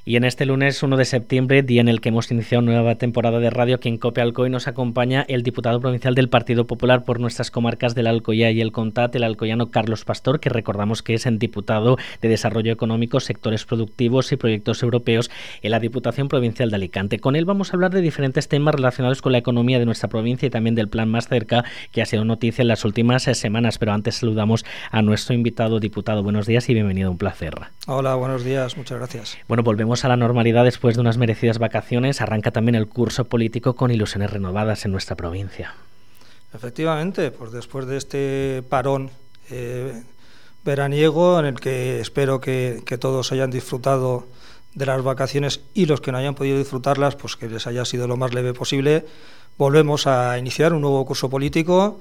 Y en este lunes 1 de septiembre, día en el que hemos iniciado una nueva temporada de radio aquí en COPE Alcoy, nos acompaña el diputado provincial del Partido Popular por nuestras comarcas del Alcoyá y el Comtat, el alcoyano Carlos Pastor, que recordamos que es el diputado de Desarrollo Económico, Sectores Productivos y Proyectos Europeos en la Diputación Provincial de Alicante. Con él vamos a hablar de diferentes temas relacionados con la economía de nuestra provincia y también del Plan Más Cerca, que ha sido noticia en las últimas semanas. Pero antes saludamos a nuestro invitado diputado. Buenos días y bienvenido, un placer. Hola, buenos días, muchas gracias. Bueno, volvemos a la normalidad después de unas merecidas vacaciones. Arranca también el curso político con ilusiones renovadas en nuestra provincia. Efectivamente, pues después de este parón veraniego, en el que espero que todos hayan disfrutado de las vacaciones y los que no hayan podido disfrutarlas, pues que les haya sido lo más leve posible, volvemos a iniciar un nuevo curso político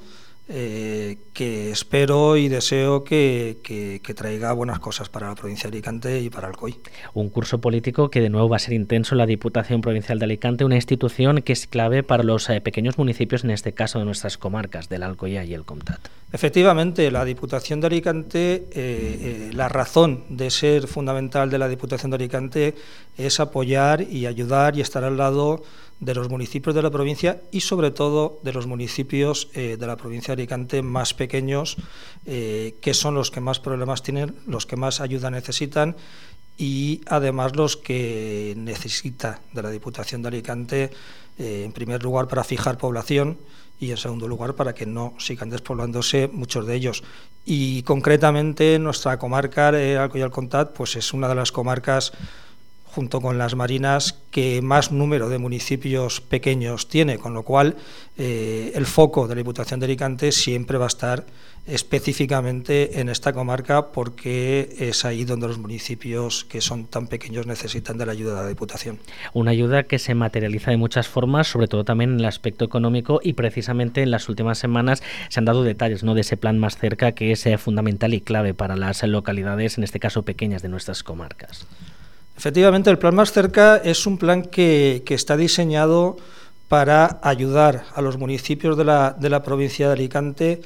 que espero y deseo que traiga buenas cosas para la provincia de Alicante y para Alcoy. Un curso político que de nuevo va a ser intenso en la Diputación Provincial de Alicante, una institución que es clave para los pequeños municipios, en este caso de nuestras comarcas, del Alcoyá y el Comtat. Efectivamente, la Diputación de Alicante, la razón de ser fundamental de la Diputación de Alicante es apoyar y ayudar y estar al lado de los municipios de la provincia y sobre todo de los municipios de la provincia de Alicante más pequeños, que son los que más problemas tienen, los que más ayuda necesitan y además los que necesita de la Diputación de Alicante, en primer lugar para fijar población y en segundo lugar para que no sigan despoblándose muchos de ellos. Y concretamente nuestra comarca de Alcoy y el Comtat pues es una de las comarcas, junto con las Marinas, que más número de municipios pequeños tiene, con lo cual el foco de la Diputación de Alicante siempre va a estar específicamente en esta comarca, porque es ahí donde los municipios que son tan pequeños necesitan de la ayuda de la Diputación. Una ayuda que se materializa de muchas formas, sobre todo también en el aspecto económico, y precisamente en las últimas semanas se han dado detalles, ¿no?, de ese plan Más Cerca, que es fundamental y clave para las localidades, en este caso pequeñas, de nuestras comarcas. Efectivamente, el Plan Más Cerca es un plan que está diseñado para ayudar a los municipios de la provincia de Alicante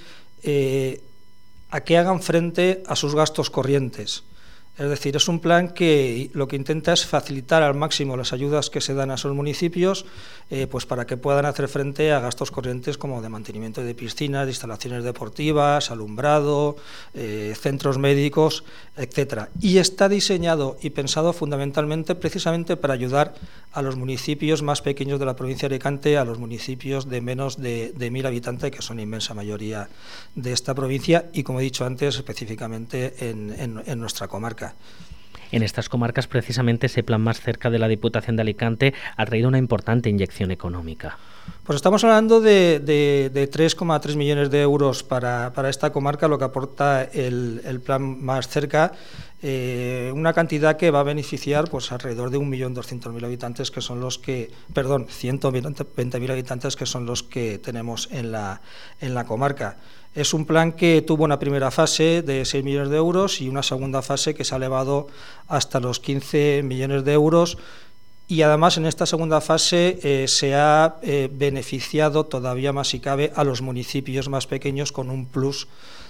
a que hagan frente a sus gastos corrientes. Es decir, es un plan que lo que intenta es facilitar al máximo las ayudas que se dan a esos municipios, pues para que puedan hacer frente a gastos corrientes como de mantenimiento de piscinas, de instalaciones deportivas, alumbrado, centros médicos, etcétera. Y está diseñado y pensado fundamentalmente precisamente para ayudar a los municipios más pequeños de la provincia de Alicante, a los municipios de menos de 1.000 habitantes, que son la inmensa mayoría de esta provincia y, como he dicho antes, específicamente en nuestra comarca. En estas comarcas, precisamente, ese plan Más Cerca de la Diputación de Alicante ha traído una importante inyección económica. Pues estamos hablando de 3,3 millones de euros para esta comarca, lo que aporta el plan Más Cerca, una cantidad que va a beneficiar pues alrededor de 1.200.000 habitantes, que son los que, 120.000 habitantes, que son los que tenemos en la comarca. Es un plan que tuvo una primera fase de 6 millones de euros y una segunda fase que se ha elevado hasta los 15 millones de euros. Y además en esta segunda fase se ha beneficiado todavía más, si cabe, a los municipios más pequeños con un plus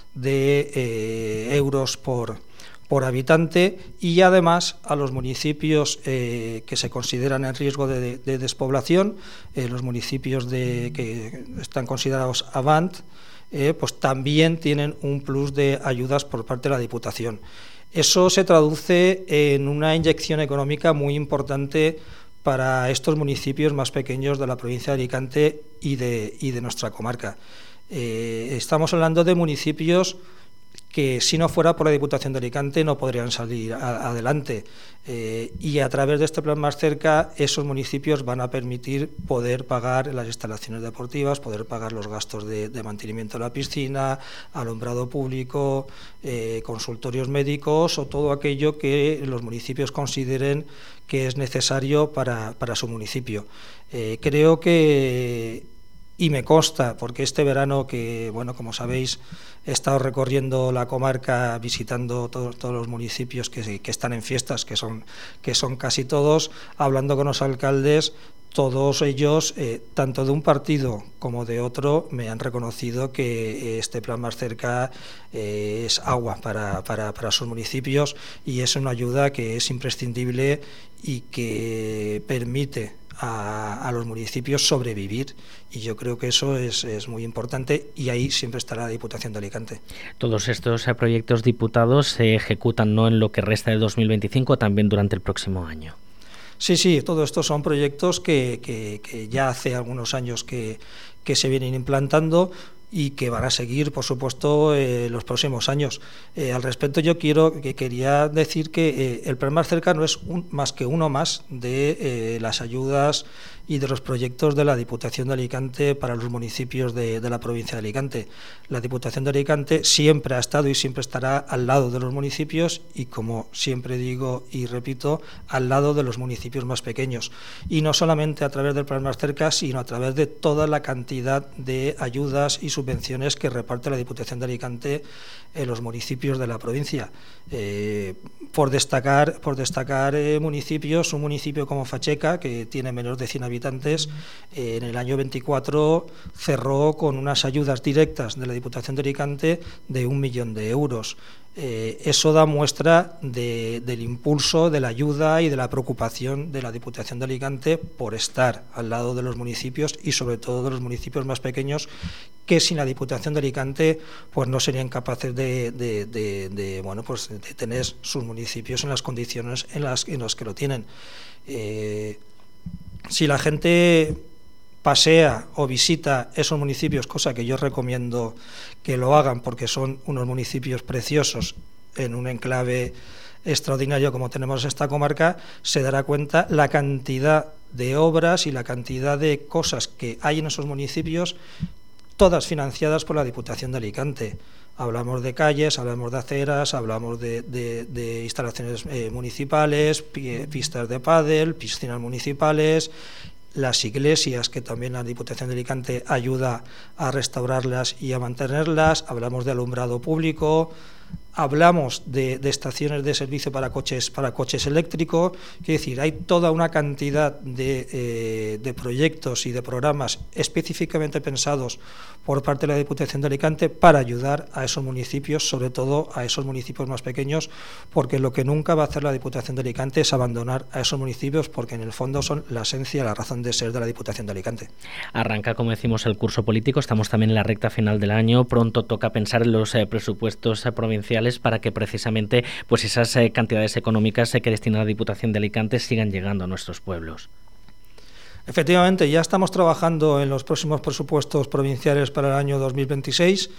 de euros por habitante, y además a los municipios que se consideran en riesgo de despoblación, los municipios que están considerados avant, pues también tienen un plus de ayudas por parte de la Diputación. Eso se traduce en una inyección económica muy importante para estos municipios más pequeños de la provincia de Alicante y de nuestra comarca. Estamos hablando de municipios que, si no fuera por la Diputación de Alicante, no podrían salir adelante. Y a través de este plan Más Cerca, esos municipios van a permitir poder pagar las instalaciones deportivas, poder pagar los gastos de mantenimiento de la piscina, alumbrado público, consultorios médicos o todo aquello que los municipios consideren que es necesario para su municipio. Creo que, y me consta, porque este verano que, bueno, como sabéis, he estado recorriendo la comarca, visitando todos los municipios que están en fiestas, que son casi todos, hablando con los alcaldes, todos ellos, tanto de un partido como de otro, me han reconocido que este plan Más Cerca es agua para sus municipios y es una ayuda que es imprescindible y que permite a los municipios sobrevivir, y yo creo que eso es muy importante, y ahí siempre estará la Diputación de Alicante. Todos estos proyectos, diputados, se ejecutan no en lo que resta de 2025, también durante el próximo año. Sí, todo esto son proyectos que ya hace algunos años que se vienen implantando y que van a seguir, por supuesto, los próximos años. Al respecto, quería decir que el Plan Más Cerca no es más que uno más de las ayudas y de los proyectos de la Diputación de Alicante para los municipios de la provincia de Alicante. La Diputación de Alicante siempre ha estado y siempre estará al lado de los municipios y, como siempre digo y repito, al lado de los municipios más pequeños. Y no solamente a través del Plan Más Cerca, sino a través de toda la cantidad de ayudas y subvenciones que reparte la Diputación de Alicante en los municipios de la provincia. Por destacar municipios, un municipio como Facheca, que tiene menos de 100 habitantes, en el año 24 cerró con unas ayudas directas de la Diputación de Alicante de 1 millón de euros. Eso da muestra del impulso, de la ayuda y de la preocupación de la Diputación de Alicante por estar al lado de los municipios y sobre todo de los municipios más pequeños, que sin la Diputación de Alicante pues no serían capaces de tener sus municipios en las condiciones en las que lo tienen. Si la gente pasea o visita esos municipios, cosa que yo recomiendo que lo hagan porque son unos municipios preciosos en un enclave extraordinario como tenemos esta comarca, se dará cuenta la cantidad de obras y la cantidad de cosas que hay en esos municipios, todas financiadas por la Diputación de Alicante. Hablamos de calles, hablamos de aceras, hablamos de instalaciones municipales, pistas de pádel, piscinas municipales, las iglesias, que también la Diputación de Alicante ayuda a restaurarlas y a mantenerlas, hablamos de alumbrado público, hablamos de estaciones de servicio para coches eléctricos. Quiero decir, hay toda una cantidad de proyectos y de programas específicamente pensados por parte de la Diputación de Alicante para ayudar a esos municipios, sobre todo a esos municipios más pequeños, porque lo que nunca va a hacer la Diputación de Alicante es abandonar a esos municipios, porque en el fondo son la esencia, la razón de ser de la Diputación de Alicante. Arranca, como decimos, el curso político, estamos también en la recta final del año, pronto toca pensar en los presupuestos provinciales para que precisamente pues esas cantidades económicas que destina la Diputación de Alicante sigan llegando a nuestros pueblos. Efectivamente, ya estamos trabajando en los próximos presupuestos provinciales para el año 2026.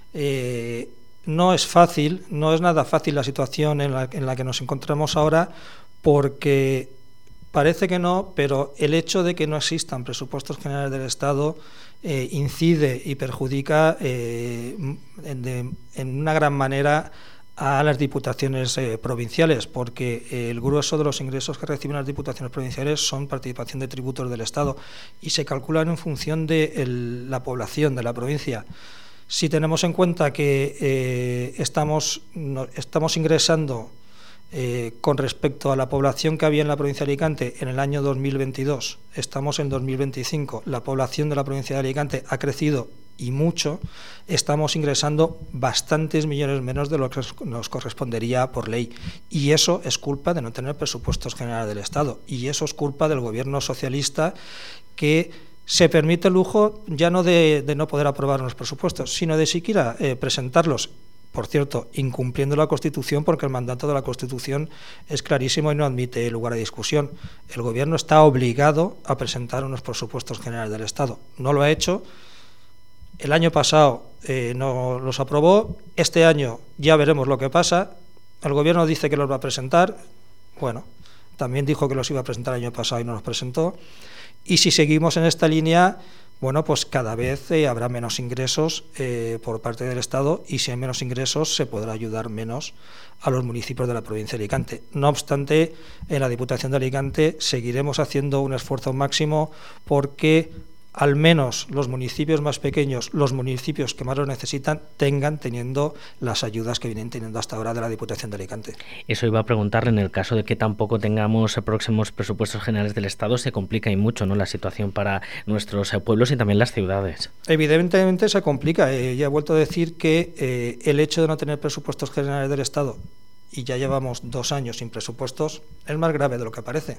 No es fácil, no es nada fácil la situación en la que nos encontramos ahora, porque parece que no, pero el hecho de que no existan presupuestos generales del Estado incide y perjudica en una gran manera a las diputaciones provinciales, porque el grueso de los ingresos que reciben las diputaciones provinciales son participación de tributos del Estado y se calculan en función de la población de la provincia. Si tenemos en cuenta que estamos ingresando con respecto a la población que había en la provincia de Alicante en el año 2022, estamos en 2025, la población de la provincia de Alicante ha crecido y mucho, estamos ingresando bastantes millones menos de lo que nos correspondería por ley. Y eso es culpa de no tener presupuestos generales del Estado. Y eso es culpa del gobierno socialista, que se permite el lujo ya no de no poder aprobar unos presupuestos, sino de siquiera presentarlos. Por cierto, incumpliendo la Constitución, porque el mandato de la Constitución es clarísimo y no admite lugar a discusión. El Gobierno está obligado a presentar unos presupuestos generales del Estado. No lo ha hecho. El año pasado no los aprobó. Este año ya veremos lo que pasa. El Gobierno dice que los va a presentar. Bueno, también dijo que los iba a presentar el año pasado y no los presentó. Y si seguimos en esta línea, bueno, pues cada vez habrá menos ingresos por parte del Estado, y si hay menos ingresos se podrá ayudar menos a los municipios de la provincia de Alicante. No obstante, en la Diputación de Alicante seguiremos haciendo un esfuerzo máximo porque al menos los municipios más pequeños, los municipios que más lo necesitan, teniendo las ayudas que vienen teniendo hasta ahora de la Diputación de Alicante. Eso iba a preguntarle, en el caso de que tampoco tengamos próximos presupuestos generales del Estado, se complica y mucho, ¿no?, la situación para nuestros pueblos y también las ciudades. Evidentemente se complica. Ya he vuelto a decir que el hecho de no tener presupuestos generales del Estado, y ya llevamos 2 años sin presupuestos, es más grave de lo que parece.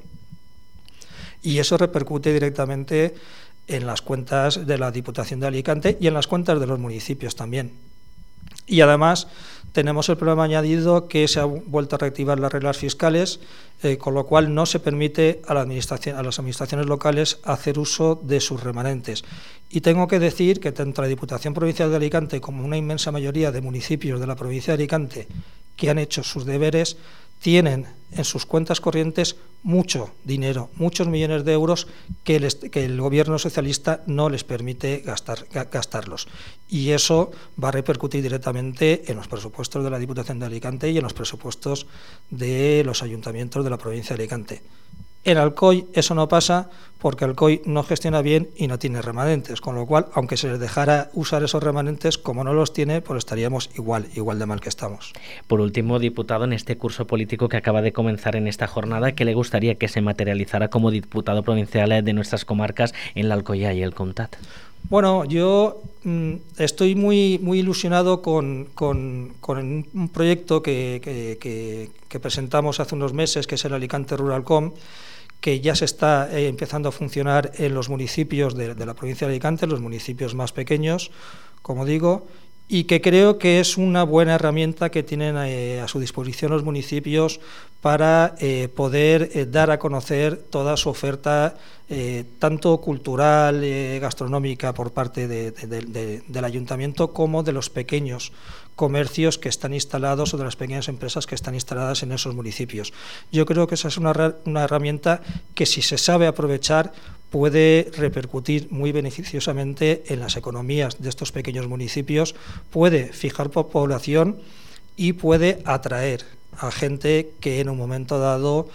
Y eso repercute directamente en las cuentas de la Diputación de Alicante y en las cuentas de los municipios también. Y además tenemos el problema añadido que se ha vuelto a reactivar las reglas fiscales, con lo cual no se permite a las administraciones locales hacer uso de sus remanentes. Y tengo que decir que tanto la Diputación Provincial de Alicante como una inmensa mayoría de municipios de la provincia de Alicante que han hecho sus deberes tienen en sus cuentas corrientes mucho dinero, muchos millones de euros que el gobierno socialista no les permite gastarlos. Y eso va a repercutir directamente en los presupuestos de la Diputación de Alicante y en los presupuestos de los ayuntamientos de la provincia de Alicante. En Alcoy eso no pasa porque Alcoy no gestiona bien y no tiene remanentes, con lo cual, aunque se les dejara usar esos remanentes, como no los tiene, pues estaríamos igual de mal que estamos. Por último, diputado, en este curso político que acaba de comenzar en esta jornada, ¿qué le gustaría que se materializara como diputado provincial de nuestras comarcas en la Alcoyá y el Comtat? Bueno, yo estoy muy ilusionado con un proyecto que presentamos hace unos meses, que es el Alicante Ruralcom, que ya se está empezando a funcionar en los municipios de la provincia de Alicante, los municipios más pequeños, como digo, y que creo que es una buena herramienta que tienen a su disposición los municipios para poder dar a conocer toda su oferta, tanto cultural, gastronómica por parte del ayuntamiento, como de los pequeños comercios que están instalados o de las pequeñas empresas que están instaladas en esos municipios. Yo creo que esa es una herramienta que, si se sabe aprovechar, puede repercutir muy beneficiosamente en las economías de estos pequeños municipios, puede fijar población y puede atraer a gente que en un momento dado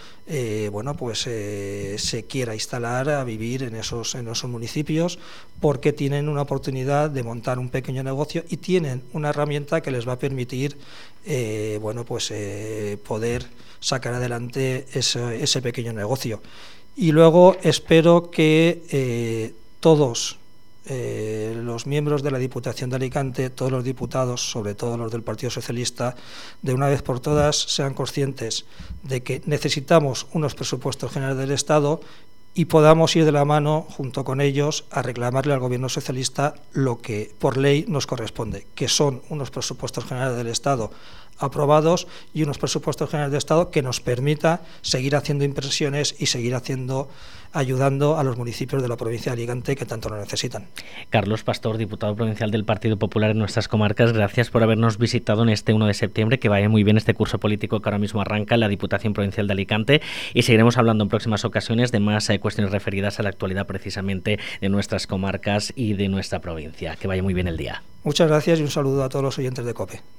se quiera instalar a vivir en esos municipios, porque tienen una oportunidad de montar un pequeño negocio y tienen una herramienta que les va a permitir poder sacar adelante ese pequeño negocio. Y luego espero que todos los miembros de la Diputación de Alicante, todos los diputados, sobre todo los del Partido Socialista, de una vez por todas sean conscientes de que necesitamos unos presupuestos generales del Estado y podamos ir de la mano junto con ellos a reclamarle al Gobierno socialista lo que por ley nos corresponde, que son unos presupuestos generales del Estado aprobados y unos presupuestos generales del Estado que nos permita seguir haciendo inversiones y seguir ayudando a los municipios de la provincia de Alicante que tanto lo necesitan. Carlos Pastor, diputado provincial del Partido Popular en nuestras comarcas, gracias por habernos visitado en este 1 de septiembre, que vaya muy bien este curso político que ahora mismo arranca en la Diputación Provincial de Alicante, y seguiremos hablando en próximas ocasiones de más cuestiones referidas a la actualidad precisamente de nuestras comarcas y de nuestra provincia. Que vaya muy bien el día. Muchas gracias y un saludo a todos los oyentes de COPE.